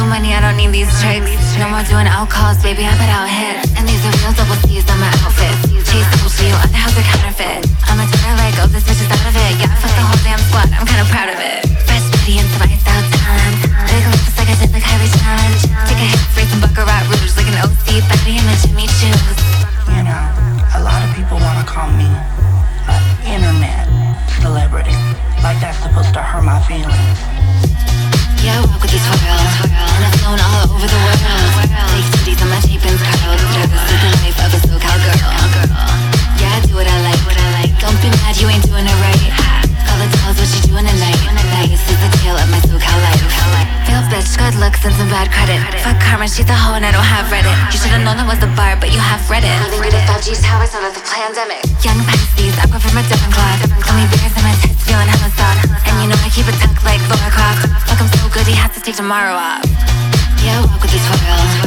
money, I don't need these tricks. No more doing outcalls, baby, I put out hits. And these are real double C's on my outfits. Chase bullshit, you other house are counterfeit. I'm a Twitter like, oh, this bitch is out of it. Yeah, fuck the whole damn squad, I'm kinda proud of it. Fresh booty and spiced out talent. Big lips like I did the Kylie challenge. Take a hit, spray some Baccarat Rouge like an OC. Body and Jimmy Choo's. You know, a lot of people wanna call me an internet celebrity. Like that's supposed to hurt my feelings. Yeah, I walk with this twirl, and I've flown all over the world. Fake titties on my cheap-ins curled. This is the life of a SoCal girl. Yeah, I do what I like. Don't be mad, you ain't doing it right. Call the dolls, what you doing tonight? This is the tale of my SoCal life. Failed bitch, good looks and some bad credit. Fuck karma, she's a hoe and I don't have Reddit. You should've known that was the bar, but you have Reddit. Living with 5G's how I started the pandemic. Young Pisces, I come from a different class. Call me beers in my tits, feeling hella soft. And you know I keep it tucked like Laura Croft. Fuck, I'm so good, he has to take tomorrow off. Yeah, I walk with this twirl.